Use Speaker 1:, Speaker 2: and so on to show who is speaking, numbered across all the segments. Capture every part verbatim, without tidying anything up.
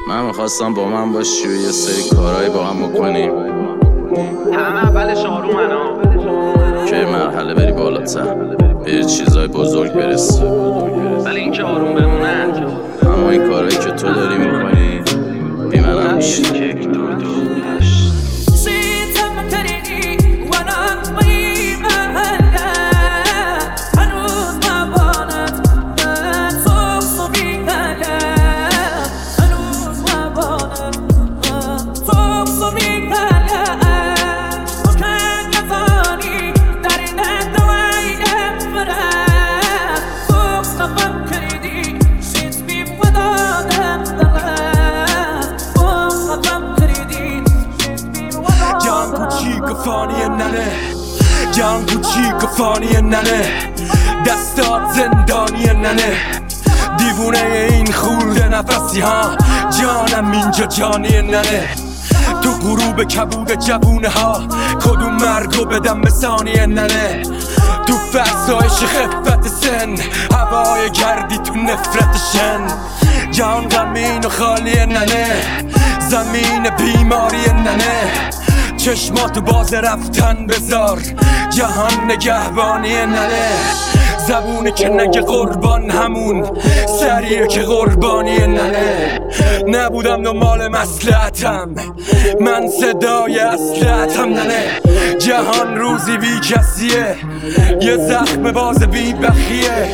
Speaker 1: من میخواستم با من باشی و یه سری کارهای با هم بکنیم،
Speaker 2: همه اولش آرومن ها
Speaker 1: که مرحله بری بالاتر، به چیزای بزرگ برسی.
Speaker 2: ولی این که آروم بمونن،
Speaker 1: اما این کارهایی که تو داری میکنی بی منم میشی.
Speaker 3: جان کوچیک و فانی ننه، دستات زندانی ننه، دیوونه این خورده نفسی ها، جانم اینجا جانی ننه. تو غروب کبود جوونه ها، کدوم مرگو بدم به ثانی ننه. تو فرسایش خفت سن، هوای گردی تو نفرت شن. جان غمین و خالی ننه، زمین بیماری ننه. چشماتو باز رفتن بذار، جهان نگهبانی ننه. زبونه که نگه قربان همون سریه که قربانی ننه. نبودم دنبال مصلحتم، من صدای اصلحتم ننه. جهان روزی بی کسیه، یه زخم باز بی بخیه.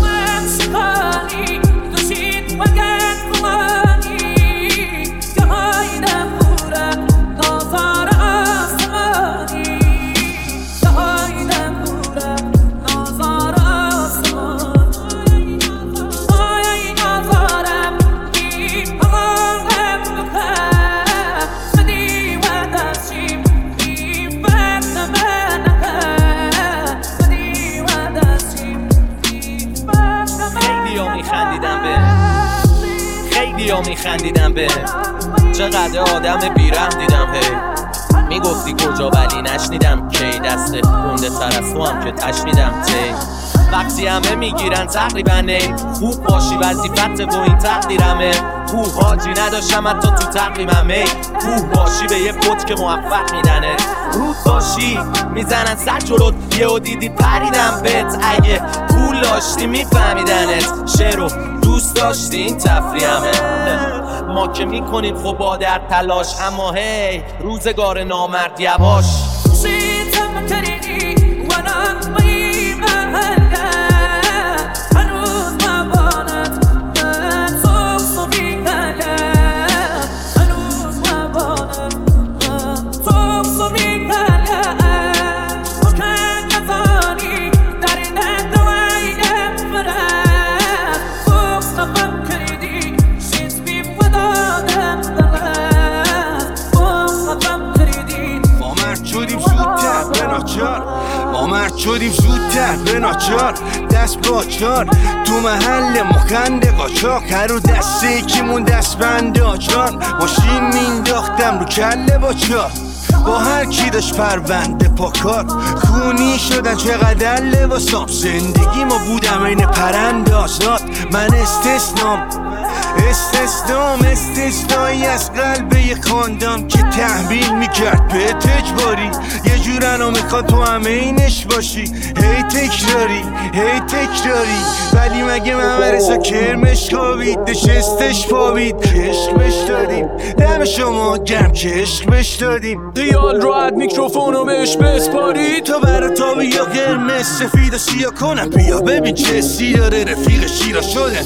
Speaker 4: خیلیا میخندیدم به چقدر آدم بیرحم دیدم. هی میگفتی کجا ولی نشنیدم کی، دست گنده تر از تو هم که تشنیدم. تی وقتی همه میگیرن تقریبا ای خوب باشی وظیفت و این تقدیرمه. کوه حاجی نداشتم حتی تو تقریبم ای کوه باشی به یه پت که موفق میدنه. رود باشی میزنن سر جلوت یهو دیدی پریدم بهت. اگه پول داشتی میفهمیدنت، شعرو دوست داشتی این تفریحمه. ما که میکنیم خب با در تلاش، اما هی روزگار نامرد یواش.
Speaker 5: ما مرد شدیم زودتر به ناچار، دست باچار تو محل مخنده قاچاق. هر رو دسته یکیمون دست بند آجان، ماشین مینداختم رو کله با چار. با هر کی داشت پرونده پاکار، خونی شدن چقدر لباسام. زندگی ما بودم این پرند آزاد، من استثنام استثنام استثنایی از قلب یک خاندان که تحمیل میکرد به اجباری. یه جورنو میخواد تو همه اینش باشی، هی تکراری هی تکراری. ولی مگه ممرسا کرمش خوابید، نشستش پابید کشک بش دادیم. دم شما گرم کشک بش دادیم.
Speaker 3: خیال راحت میکروفونو بهش بسپاری،
Speaker 5: تا برا تا بیا قرمز سفید و سیاه کنم. بیا ببین چه حسی داره رفیق شیرا شده.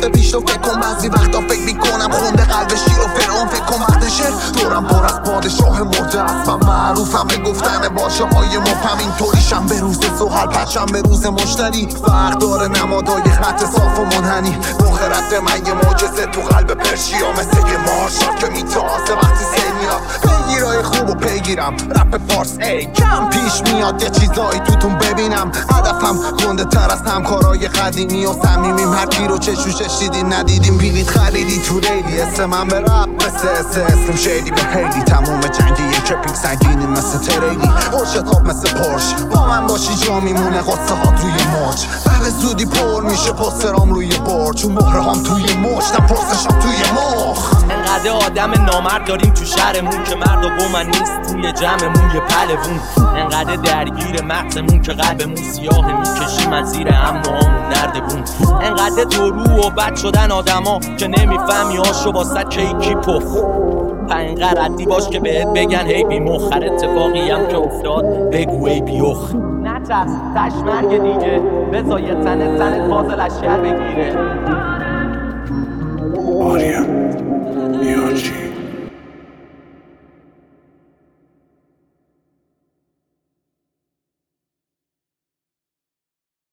Speaker 6: به پیش رو فکر کن بعضی وقتا فکر میکنم خونده قلب شیر و فرعون فکر کن وقت شعر دورم پر از پادشاه مرده است من معروفم به گفتن باشه های مفهم اینطوریشم به روز زحل پچم به روز مشتری فرق داره نمادای خط صاف و منحنی مخرت من یه معجزه تو قلب پرشیا مثل یه مارشال که میتازه وقتی سنیا پیگیرای خوب و پیگیرم رپ فارس ای کم پیش میاد یه چیزایی توتون ببینم هدفم گنده تر از همکارای قدیمی و صمیمیم هر کی رو چشو چشیدین ندیدیم بلیط خریدی تو ریلی اسم من به رپ مثل اس اسم شیدی به هیلی تموم جنگی یه کپینگ سنگینی مثل تریلی شتاب مثل پرش با من باشی جا میمونه قصه هات روی مرج و به زودی پر میشه پسترام روی برج چون مهره هم توی مش نه پرسشم توی مخ
Speaker 4: انقدر آدم نامرد داریم تو شهرمون که مرد و من نیست توی جمعمون یه پلوون انقدر درگیر مغزمون که قلبمون سیاه میکشیم از زیر اموامون نردبون انقدر درو و بد شدن آدما که نمیفهمی هاشو با کیکی پف پا اینقدر ردی باش که بهت بگن هی بی مخر اتفاقی هم که افتاد بگو ای بیخ نترس تشمرگ دیگه بذار یه تنه تنه فاضل اشیر بگیره